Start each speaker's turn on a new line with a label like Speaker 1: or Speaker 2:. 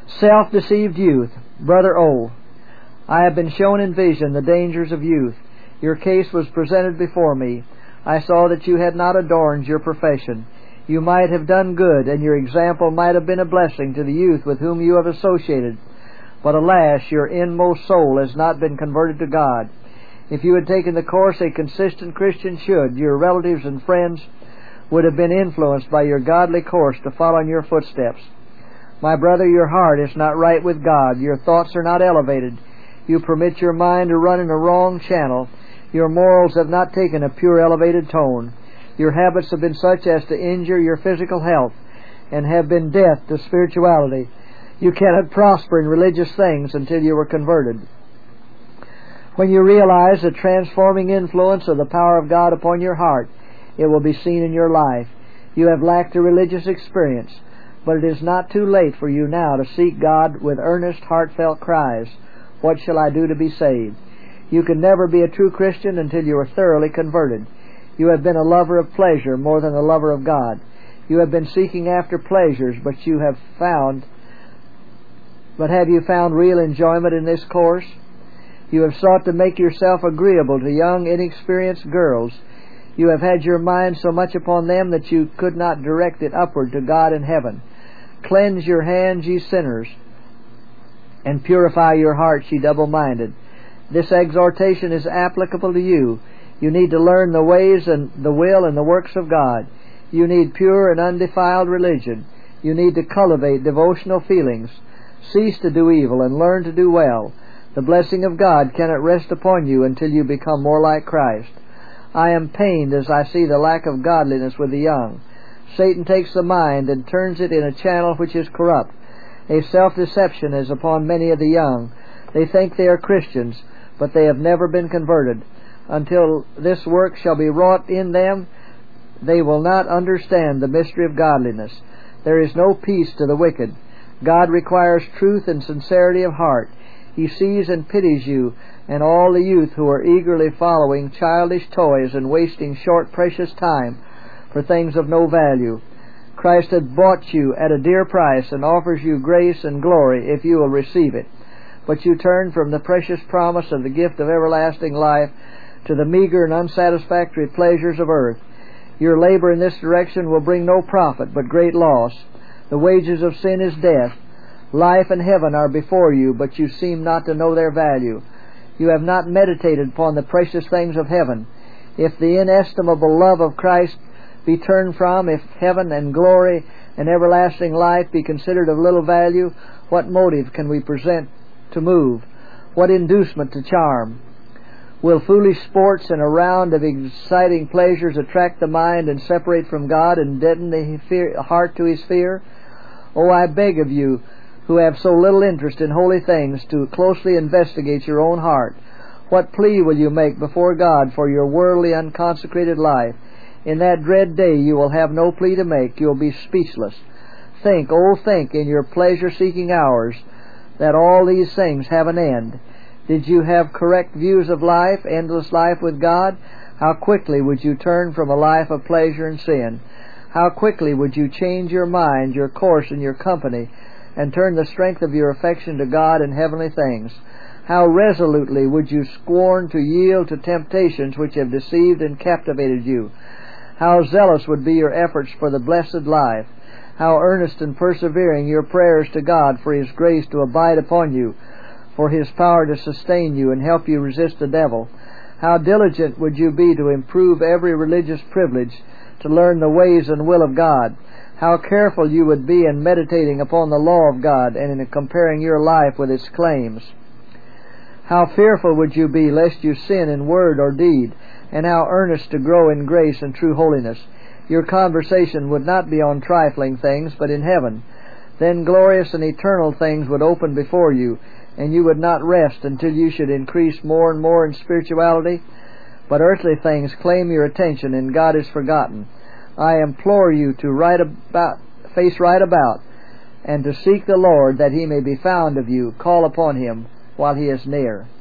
Speaker 1: Self-deceived youth. Brother O., I have been shown in vision the dangers of youth. Your case was presented before me. I saw that you had not adorned your profession. You might have done good, and your example might have been a blessing to the youth with whom you have associated. But alas, your inmost soul has not been converted to God. If you had taken the course a consistent Christian should, your relatives and friends would have been influenced by your godly course to follow in your footsteps. My brother, your heart is not right with God. Your thoughts are not elevated. You permit your mind to run in a wrong channel. Your morals have not taken a pure, elevated tone. Your habits have been such as to injure your physical health and have been death to spirituality. You cannot prosper in religious things until you are converted. When you realize the transforming influence of the power of God upon your heart, it will be seen in your life. You have lacked a religious experience, but it is not too late for you now to seek God with earnest, heartfelt cries, "What shall I do to be saved?" You can never be a true Christian until you are thoroughly converted. You have been a lover of pleasure more than a lover of God. You have been seeking after pleasures, but have you found real enjoyment in this course? You have sought to make yourself agreeable to young, inexperienced girls. You have had your mind so much upon them that you could not direct it upward to God in heaven. Cleanse your hands, ye sinners, and purify your hearts, ye double-minded. This exhortation is applicable to you. You need to learn the ways and the will and the works of God. You need pure and undefiled religion. You need to cultivate devotional feelings. Cease to do evil and learn to do well. The blessing of God cannot rest upon you until you become more like Christ. I am pained as I see the lack of godliness with the young. Satan takes the mind and turns it in a channel which is corrupt. A self-deception is upon many of the young. They think they are Christians, but they have never been converted. Until this work shall be wrought in them, they will not understand the mystery of godliness. There is no peace to the wicked. God requires truth and sincerity of heart. He sees and pities you and all the youth who are eagerly following childish toys and wasting short, precious time for things of no value. Christ hath bought you at a dear price and offers you grace and glory if you will receive it. But you turn from the precious promise of the gift of everlasting life to the meager and unsatisfactory pleasures of earth. Your labor in this direction will bring no profit, but great loss. The wages of sin is death. Life and heaven are before you, but you seem not to know their value. You have not meditated upon the precious things of heaven. If the inestimable love of Christ be turned from, if heaven and glory and everlasting life be considered of little value, what motive can we present to move? What inducement to charm? Will foolish sports and a round of exciting pleasures attract the mind and separate from God and deaden the heart to His fear? Oh, I beg of you, who have so little interest in holy things, to closely investigate your own heart. What plea will you make before God for your worldly, unconsecrated life? In that dread day you will have no plea to make. You will be speechless. Think, oh think, in your pleasure-seeking hours, that all these things have an end. Did you have correct views of life, endless life with God? How quickly would you turn from a life of pleasure and sin? How quickly would you change your mind, your course, and your company, and turn the strength of your affection to God and heavenly things? How resolutely would you scorn to yield to temptations which have deceived and captivated you? How zealous would be your efforts for the blessed life? How earnest and persevering your prayers to God for His grace to abide upon you, for His power to sustain you and help you resist the devil? How diligent would you be to improve every religious privilege, to learn the ways and will of God? How careful you would be in meditating upon the law of God and in comparing your life with its claims. How fearful would you be lest you sin in word or deed, and how earnest to grow in grace and true holiness. Your conversation would not be on trifling things, but in heaven. Then glorious and eternal things would open before you, and you would not rest until you should increase more and more in spirituality. But earthly things claim your attention, and God is forgotten. I implore you to face right about, and to seek the Lord, that He may be found of you. Call upon Him while He is near.